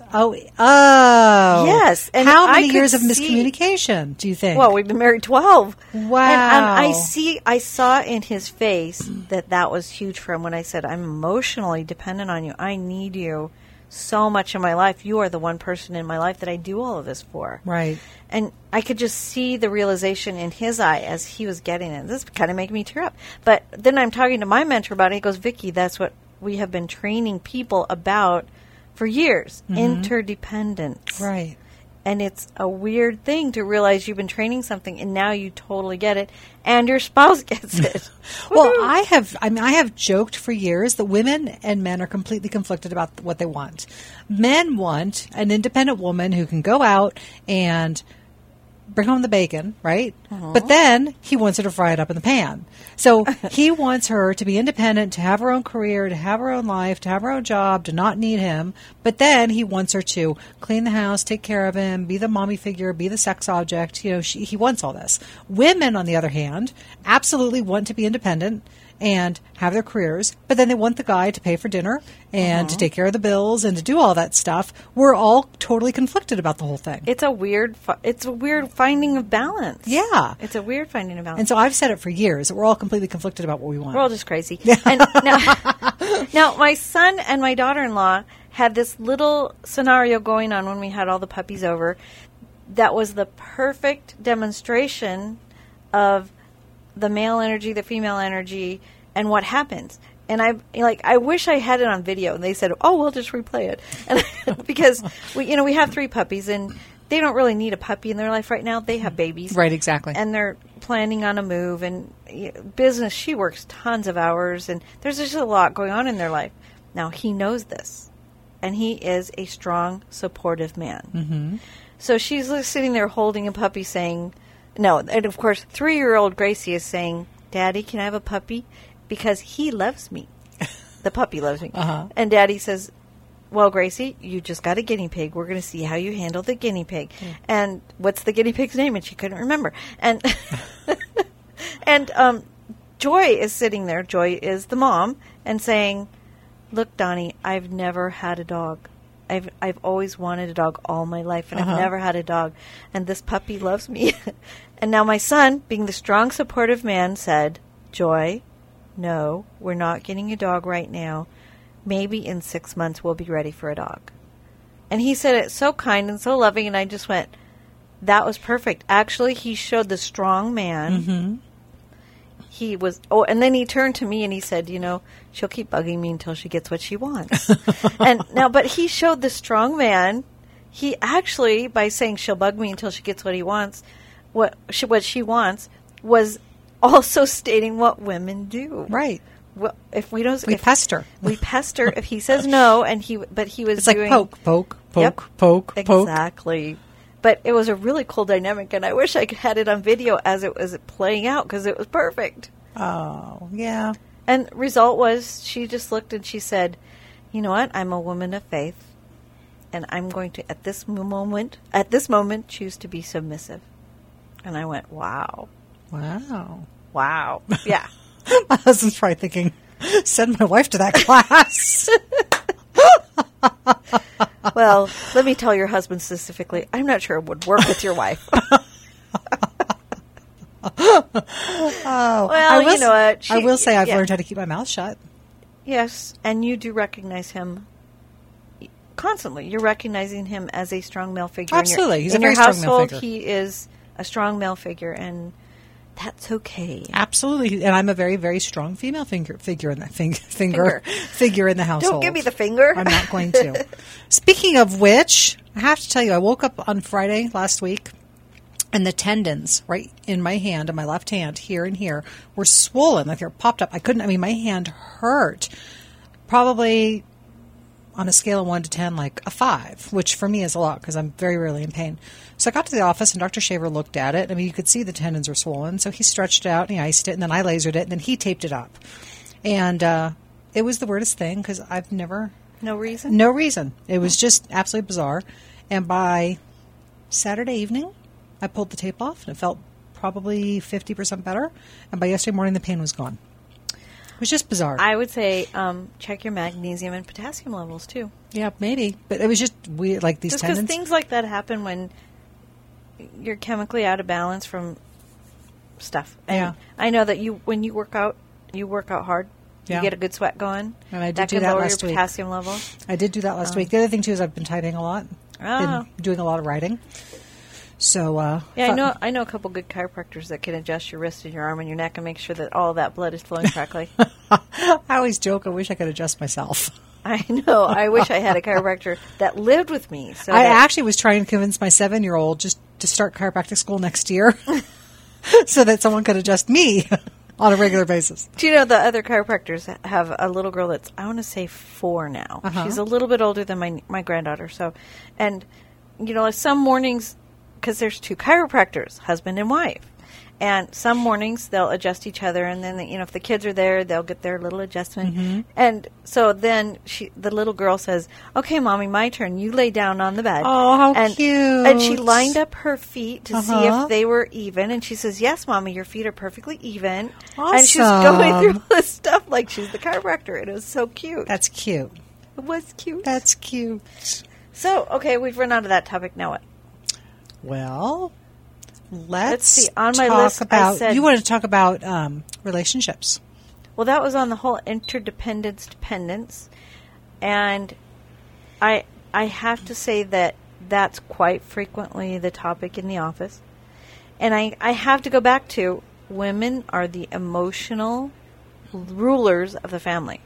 yes. And how many years of miscommunication do you think? Well, we've been married 12. Wow. And I saw in his face that was huge for him when I said, I'm emotionally dependent on you. I need you so much in my life. You are the one person in my life that I do all of this for. Right. And I could just see the realization in his eye as he was getting it. This kind of made me tear up. But then I'm talking to my mentor about it. He goes, Vicki, that's what we have been training people about for years. Interdependence. Right. And it's a weird thing to realize you've been training something and now you totally get it and your spouse gets it. Well, I have joked for years that women and men are completely conflicted about what they want. Men want an independent woman who can go out and bring home the bacon, right? But then he wants her to fry it up in the pan. So he wants her to be independent, to have her own career, to have her own life, to have her own job, to not need him. But then he wants her to clean the house, take care of him, be the mommy figure, be the sex object. He wants all this. Women, on the other hand, absolutely want to be independent and have their careers, but then they want the guy to pay for dinner and to take care of the bills and to do all that stuff. We're all totally conflicted about the whole thing. It's a weird finding of balance. Yeah. It's a weird finding of balance. And so I've said it for years that we're all completely conflicted about what we want. We're all just crazy. And now, my son and my daughter-in-law had this little scenario going on when we had all the puppies over that was the perfect demonstration of the male energy, the female energy, and what happens. And I wish I had it on video. And they said, "Oh, we'll just replay it." And because we have 3 puppies, and they don't really need a puppy in their life right now. They have babies, right? Exactly. And they're planning on a move and business. She works tons of hours, and there's just a lot going on in their life. Now he knows this, and he is a strong, supportive man. Mm-hmm. So she's sitting there holding a puppy, saying. No, and of course, 3-year-old Gracie is saying, "Daddy, can I have a puppy?" Because he loves me. The puppy loves me. And Daddy says, "Well, Gracie, you just got a guinea pig. We're going to see how you handle the guinea pig." And what's the guinea pig's name? And she couldn't remember. And Joy is sitting there. Joy is the mom, and saying, "Look, Donnie, I've never had a dog. I've always wanted a dog all my life, and I've never had a dog. And this puppy loves me." And now my son, being the strong, supportive man, said, "Joy, no, we're not getting a dog right now. Maybe in 6 months we'll be ready for a dog." And he said it so kind and so loving, and I just went, that was perfect. Actually, he showed the strong man. Mm-hmm. He was, and then he turned to me and he said, "She'll keep bugging me until she gets what she wants." But he showed the strong man. He actually, by saying she'll bug me until she gets what he wants, what she wants, was also stating what women do. Right. Well, if we don't, we pester. We pester. If he says no, he was it's doing like poke, poke. Exactly. But it was a really cool dynamic, and I wish I had it on video as it was playing out because it was perfect. Oh, yeah. And result was she just looked and she said, "You know what? I'm a woman of faith, and I'm going to, at this moment, choose to be submissive." And I went, wow. Yeah. My husband's probably thinking, send my wife to that class. Well, let me tell your husband specifically, I'm not sure it would work with your wife. Well, you know what? I will say I've learned how to keep my mouth shut. Yes, and you do recognize him constantly. You're recognizing him as a strong male figure. Absolutely. He's a very strong household, male figure. He is a strong male figure, and that's okay. Absolutely. And I'm a very, very strong female figure in the figure in the household. Don't give me the finger. I'm not going to. Speaking of which, I have to tell you, I woke up on Friday last week, and the tendons right in my hand, in my left hand, here and here, were swollen. Like they were popped up. My hand hurt. Probably on a scale of 1 to 10, like a 5, which for me is a lot because I'm very rarely in pain. So I got to the office, and Dr. Shaver looked at it. I mean, you could see the tendons were swollen. So he stretched it out, and he iced it, and then I lasered it, and then he taped it up. And it was the weirdest thing because I've never... No reason? No reason. It was just absolutely bizarre. And by Saturday evening, I pulled the tape off, and it felt probably 50% better. And by yesterday morning, the pain was gone. It was just bizarre. I would say check your magnesium and potassium levels, too. Yeah, maybe. But it was just weird, like these tendons. Just because things like that happen when you're chemically out of balance from stuff. And yeah. I know that when you work out hard. Yeah. You get a good sweat going. And I did that do can that lower last your week. Potassium level. I did do that last week. The other thing, too, is I've been typing a lot. Been doing a lot of writing. So, I know a couple good chiropractors that can adjust your wrist and your arm and your neck and make sure that all that blood is flowing correctly. I always joke, I wish I could adjust myself. I know. I wish I had a chiropractor that lived with me. So I actually was trying to convince my 7-year-old just to start chiropractic school next year so that someone could adjust me on a regular basis. Do you know the other chiropractors have a little girl that's, I want to say 4 now. Uh-huh. She's a little bit older than my granddaughter. So, and, some mornings, because there's 2 chiropractors, husband and wife. And some mornings they'll adjust each other, and then if the kids are there, they'll get their little adjustment. Mm-hmm. And so then the little girl says, "Okay, Mommy, my turn. You lay down on the bed." Oh, how cute! And she lined up her feet to see Uh-huh. if they were even, and she says, "Yes, Mommy, your feet are perfectly even." Awesome. And she's going through all this stuff like she's the chiropractor. It was so cute. That's cute. It was cute. That's cute. So, okay, we've run out of that topic. Now what? Well, let's see. On my talk list, I about. said- You wanted to talk about relationships. Well, that was on the whole interdependence, dependence, and I have to say that that's quite frequently the topic in the office. And I have to go back to women are the emotional rulers of the family.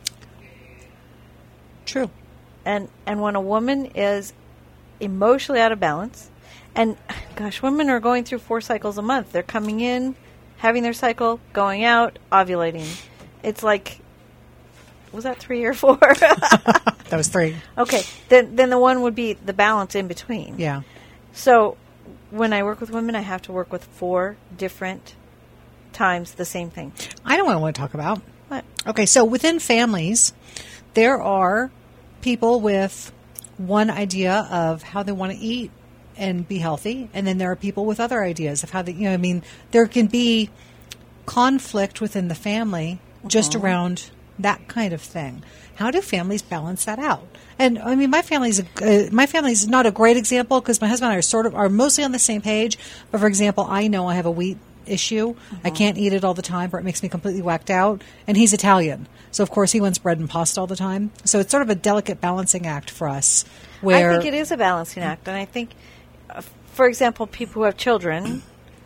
True. And when a woman is emotionally out of balance, and gosh, women are going through 4 cycles a month. They're coming in, having their cycle, going out, ovulating. It's like, was that 3 or 4? That was 3. Okay, then the one would be the balance in between. Yeah. So when I work with women, I have to work with 4 different times the same thing. I know what I want to talk about. What? Okay, so within families, there are people with one idea of how they want to eat and be healthy, and then there are people with other ideas of how they, there can be conflict within the family just around that kind of thing. How do families balance that out? And I mean, my family's not a great example because my husband and I are mostly on the same page. But for example, I know I have a wheat issue. I can't eat it all the time, or it makes me completely whacked out. And he's Italian, so of course he wants bread and pasta all the time. So it's sort of a delicate balancing act for us. Where I think it is a balancing act, and I think, for example, people who have children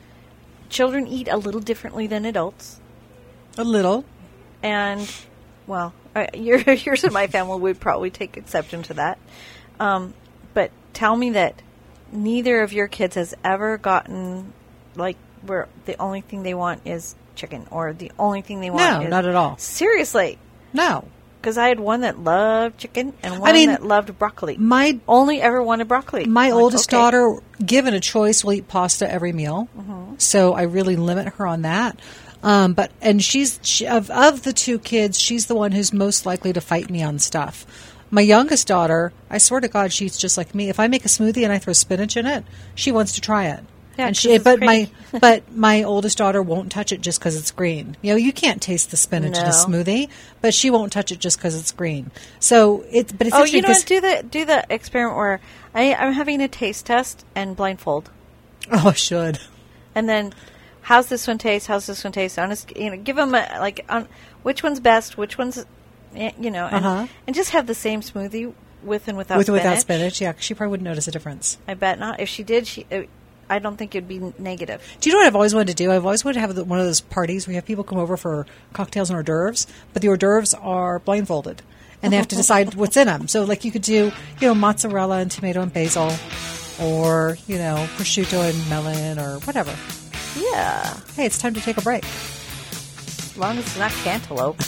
eat a little differently than adults. A little. And, well, yours and my family would probably take exception to that. But tell me that neither of your kids has ever gotten, like, where the only thing they want is chicken, or the only thing they want is... No, not at all. Seriously. No. Because I had one that loved chicken and one that loved broccoli. My only ever wanted broccoli. My oldest daughter, given a choice, will eat pasta every meal. Mm-hmm. So I really limit her on that. But she's of the 2 kids, she's the one who's most likely to fight me on stuff. My youngest daughter, I swear to God, she eats just like me. If I make a smoothie and I throw spinach in it, she wants to try it. Yeah, and but my oldest daughter won't touch it just because it's green. You can't taste the spinach in a smoothie, but she won't touch it just because it's green. So it's you know what? Do the experiment where I'm having a taste test and blindfold. Oh, I should. And then, how's this one taste? How's this one taste? Honest, give them which one's best, which one's, and just have the same smoothie with and without spinach. Without spinach, yeah. 'Cause she probably wouldn't notice a difference. I bet not. If she did, I don't think it'd be negative. Do you know what I've always wanted to do? I've always wanted to have one of those parties where you have people come over for cocktails and hors d'oeuvres, but the hors d'oeuvres are blindfolded, and they have to decide what's in them. So, like, you could do, mozzarella and tomato and basil, or, prosciutto and melon, or whatever. Yeah. Hey, it's time to take a break. As long as it's not cantaloupe.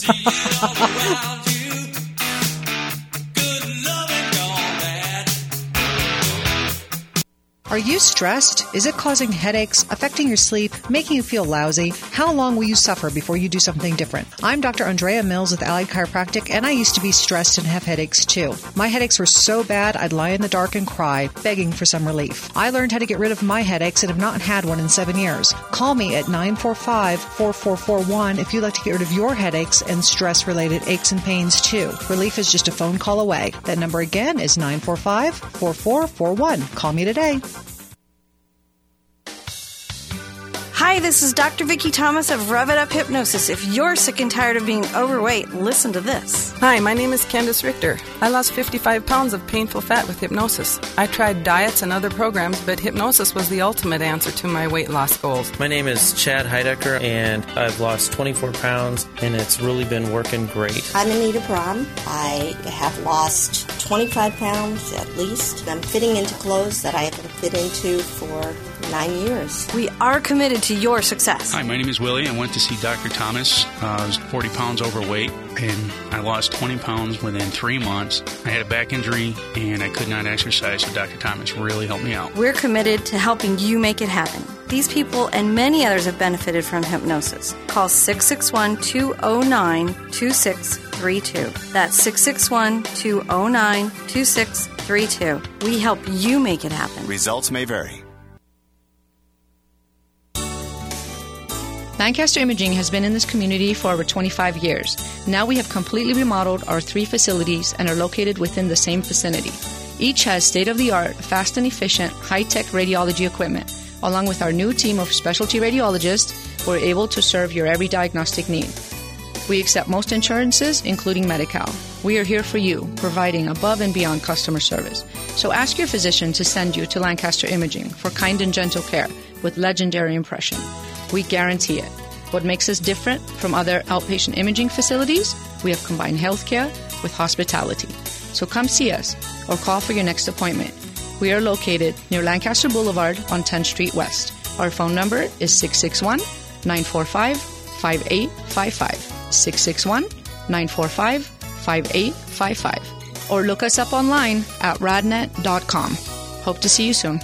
Are you stressed? Is it causing headaches, affecting your sleep, making you feel lousy? How long will you suffer before you do something different? I'm Dr. Andrea Mills with Allied Chiropractic, and I used to be stressed and have headaches too. My headaches were so bad I'd lie in the dark and cry, begging for some relief. I learned how to get rid of my headaches and have not had one in 7 years. Call me at 945-4441 if you'd like to get rid of your headaches and stress-related aches and pains too. Relief is just a phone call away. That number again is 945-4441. Call me today. Hi, Hi, this is Dr. Vicki Thomas of Rev It Up Hypnosis. If you're sick and tired of being overweight, listen to this. Hi, my name is Candace Richter. I lost 55 pounds of painful fat with hypnosis. I tried diets and other programs, but hypnosis was the ultimate answer to my weight loss goals. My name is Chad Heidecker, and I've lost 24 pounds, and it's really been working great. I'm Anita Brahm. I have lost 25 pounds at least. I'm fitting into clothes that I haven't fit into for 9 years. We are committed to your success. Hi, my name is Willie. I went to see Dr. Thomas. I was 40 pounds overweight, and I lost 20 pounds within 3 months. I had a back injury, and I could not exercise, so Dr. Thomas really helped me out. We're committed to helping you make it happen. These people and many others have benefited from hypnosis. Call 661-209-2632. That's 661-209-2632. We help you make it happen. Results may vary. Lancaster Imaging has been in this community for over 25 years. Now we have completely remodeled our 3 facilities and are located within the same vicinity. Each has state-of-the-art, fast and efficient, high-tech radiology equipment. Along with our new team of specialty radiologists, we're able to serve your every diagnostic need. We accept most insurances, including Medi-Cal. We are here for you, providing above and beyond customer service. So ask your physician to send you to Lancaster Imaging for kind and gentle care with legendary impression. We guarantee it. What makes us different from other outpatient imaging facilities? We have combined healthcare with hospitality. So come see us or call for your next appointment. We are located near Lancaster Boulevard on 10th Street West. Our phone number is 661-945-5855. 661-945-5855. Or look us up online at radnet.com. Hope to see you soon.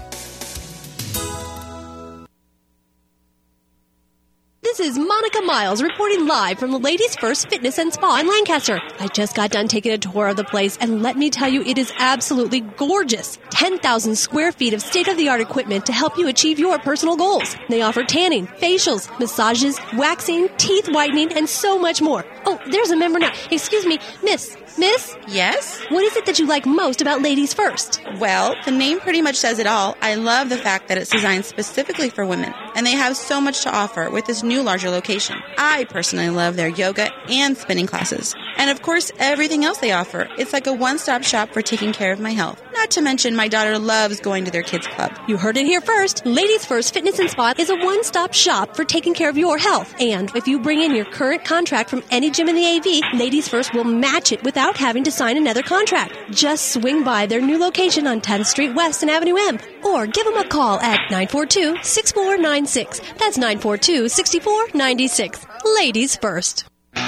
This is Monica Miles reporting live from the Ladies First Fitness and Spa in Lancaster. I just got done taking a tour of the place, and let me tell you, it is absolutely gorgeous. 10,000 square feet of state-of-the-art equipment to help you achieve your personal goals. They offer tanning, facials, massages, waxing, teeth whitening, and so much more. Oh, there's a member now. Excuse me, Miss? Yes? What is it that you like most about Ladies First? Well, the name pretty much says it all. I love the fact that it's designed specifically for women, and they have so much to offer with this new larger location. I personally love their yoga and spinning classes. And of course, everything else they offer. It's like a one-stop shop for taking care of my health. Not to mention, my daughter loves going to their kids' club. You heard it here first. Ladies First Fitness and Spa is a one-stop shop for taking care of your health. And if you bring in your current contract from any gym in the AV, Ladies First will match it without having to sign another contract. Just swing by their new location on 10th Street West and Avenue M, or give them a call at 942-6496. That's 942-6496. Ladies First.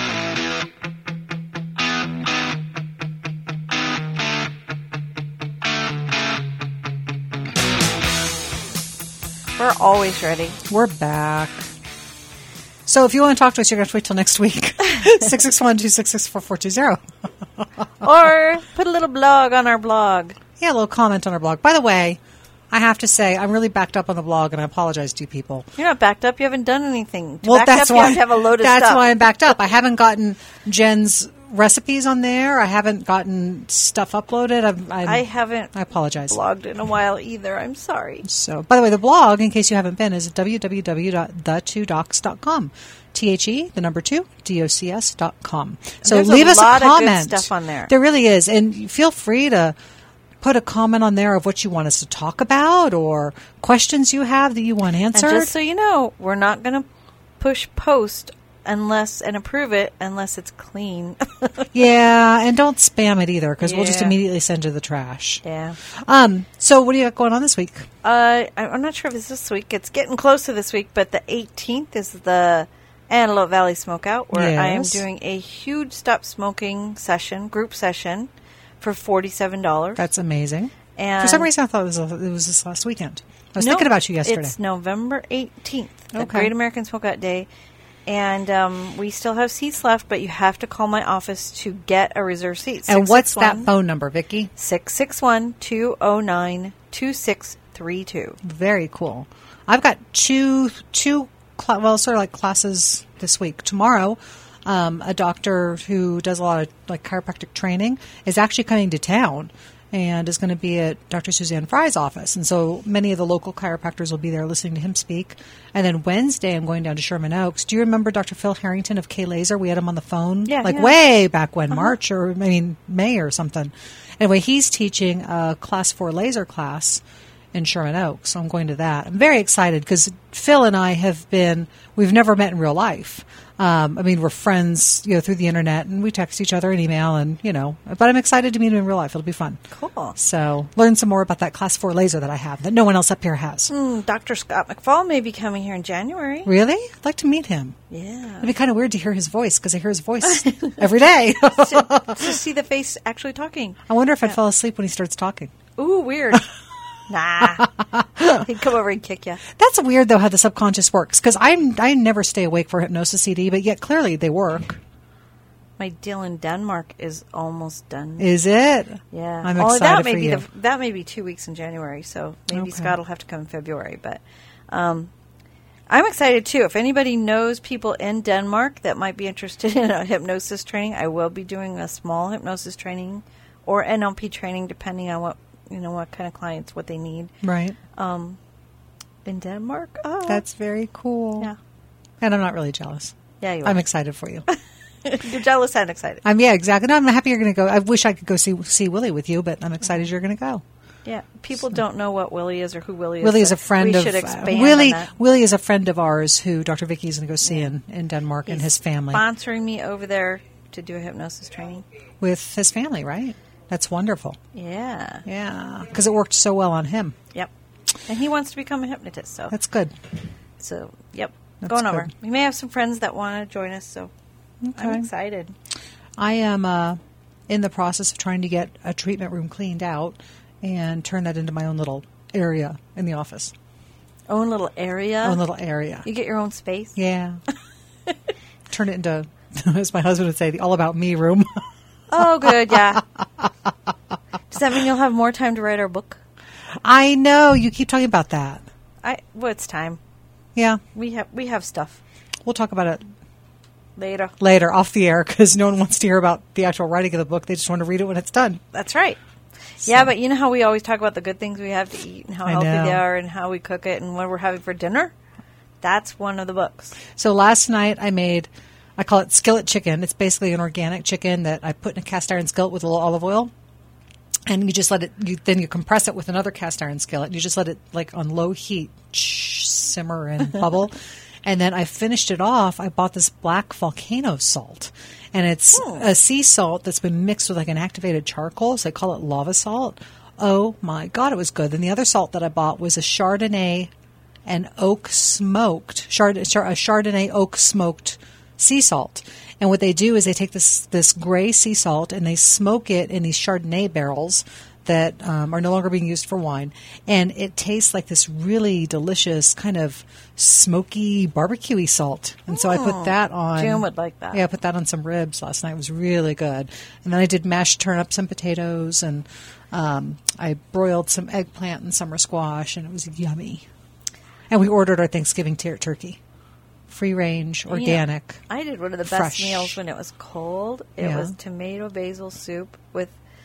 We're always ready. We're back. So if you want to talk to us, you're going to have to wait till next week. 661-266-4420. Or put a little blog on our blog. Yeah, a little comment on our blog. By the way, I have to say, I'm really backed up on the blog, and I apologize to you people. You're not backed up. You haven't done anything. Well, that's up, why you have to have a load of that's stuff. why I'm backed up. I haven't gotten Jen's recipes on there. I haven't gotten stuff uploaded. I haven't. I apologize. Blogged in a while either. I'm sorry. So, by the way, the blog, in case you haven't been, is www.the2docs.com. THE2docs.com. So there's leave us a comment. Of good stuff on there. There really is, and feel free to put a comment on there of what you want us to talk about or questions you have that you want answered. And just so you know, we're not going to push post and approve it unless it's clean. Yeah, and don't spam it either, because we'll just immediately send you the trash. Yeah. So what do you got going on this week? I'm not sure if it's this week. It's getting close to this week, but the 18th is the Antelope Valley Smokeout, where I am doing a huge stop smoking session, group session, for $47. That's amazing. And for some reason, I thought it was this last weekend. I was thinking about you yesterday. It's November 18th, the Great American Smokeout Day. And we still have seats left, but you have to call my office to get a reserved seat. And what's that phone number, Vicki? 661-209-2632. Very cool. I've got two sort of like classes this week. Tomorrow, a doctor who does a lot of like chiropractic training is actually coming to town. and is going to be at Dr. Suzanne Fry's office. And so many of the local chiropractors will be there listening to him speak. And then Wednesday, I'm going down to Sherman Oaks. Do you remember Dr. Phil Harrington of K-Laser? We had him on the phone way back when, March or May or something. Anyway, he's teaching a Class 4 laser class in Sherman Oaks. So I'm going to that. I'm very excited because Phil and I we've never met in real life. We're friends, through the internet, and we text each other and email, and, but I'm excited to meet him in real life. It'll be fun. Cool. So learn some more about that Class 4 laser that I have that no one else up here has. Dr. Scott McFall may be coming here in January. Really? I'd like to meet him. Yeah. It'd be kind of weird to hear his voice because I hear his voice every day. to see the face actually talking. I wonder if I'd fall asleep when he starts talking. Ooh, weird. Nah. He'd come over and kick you. That's weird, though, how the subconscious works. Because I never stay awake for hypnosis CD, but yet clearly they work. My deal in Denmark is almost done. Is it? Yeah. I'm excited for you. That may be 2 weeks in January, so maybe Scott will have to come in February. But I'm excited, too. If anybody knows people in Denmark that might be interested in a hypnosis training, I will be doing a small hypnosis training or NLP training, depending on what kind of clients, what they need. Right. In Denmark. Oh. That's very cool. Yeah. And I'm not really jealous. Yeah, you are. I'm excited for you. You're jealous and excited. Yeah, exactly. No, I'm happy you're going to go. I wish I could go see Willie with you, but I'm excited you're going to go. Yeah. People don't know what Willie is or who Willie is. Willie is a friend of... We should expand on that. Willie is a friend of ours who Dr. Vicky is going to go see in Denmark. He's and his family. Sponsoring me over there to do a hypnosis training. With his family, right? That's wonderful. Yeah. Yeah. Because it worked so well on him. Yep. And he wants to become a hypnotist, so. That's good. So, yep. That's going good. over. We may have some friends that want to join us, so I'm excited. I am in the process of trying to get a treatment room cleaned out and turn that into my own little area in the office. Own little area? Own little area. You get your own space? Yeah. Turn it into, as my husband would say, the all about me room. Oh, good, yeah. Does that mean you'll have more time to write our book? I know. You keep talking about that. It's time. Yeah. We have stuff. We'll talk about it later, off the air, because no one wants to hear about the actual writing of the book. They just want to read it when it's done. That's right. So. Yeah, but you know how we always talk about the good things we have to eat and how healthy they are and how we cook it and what we're having for dinner? That's one of the books. So last night I call it skillet chicken. It's basically an organic chicken that I put in a cast iron skillet with a little olive oil. And you just let it, then you compress it with another cast iron skillet. And you just let it, on low heat, simmer and bubble. And then I finished it off. I bought this black volcano salt. And it's a sea salt that's been mixed with an activated charcoal. So I call it lava salt. Oh, my God, it was good. Then the other salt that I bought was a Chardonnay and oak smoked, Chardonnay oak smoked sea salt. And what they do is they take this gray sea salt and they smoke it in these Chardonnay barrels that are no longer being used for wine. And it tastes like this really delicious kind of smoky barbecue-y salt. And so I put that on. Jim would like that. Yeah, I put that on some ribs last night. It was really good. And then I did mashed turnips and potatoes. And I broiled some eggplant and summer squash. And it was yummy. And we ordered our Thanksgiving turkey. Free range, organic. Yeah, I did one of the fresh. best meals when it was cold. It was tomato basil soup with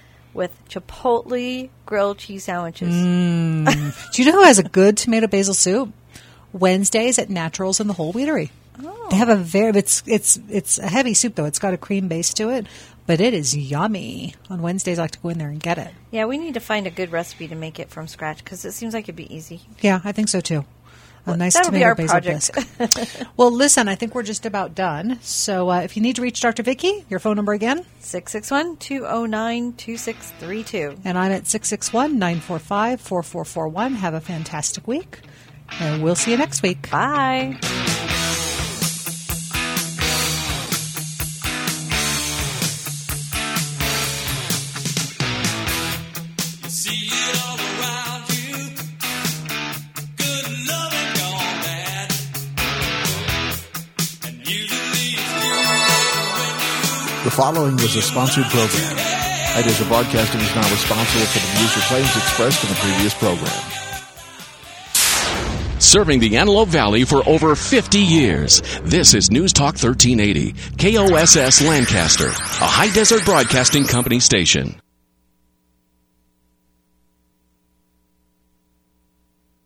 chipotle grilled cheese sandwiches. Do you know who has a good tomato basil soup? Wednesdays at Naturals in the Whole Wheatery. Oh. They have it's a heavy soup though. It's got a cream base to it, but it is yummy. On Wednesdays I like to go in there and get it. Yeah, we need to find a good recipe to make it from scratch because it seems like it'd be easy. Yeah, I think so too. A nice that'll tomato be our basil project. bisque. Well, listen, I think we're just about done. So if you need to reach Dr. Vicky, your phone number again? 661-209-2632. And I'm at 661-945-4441. Have a fantastic week. And we'll see you next week. Bye. The following was a sponsored program. High Desert Broadcasting is not responsible for the views or claims expressed in the previous program. Serving the Antelope Valley for over 50 years, this is News Talk 1380, KOSS Lancaster, a High Desert Broadcasting Company station.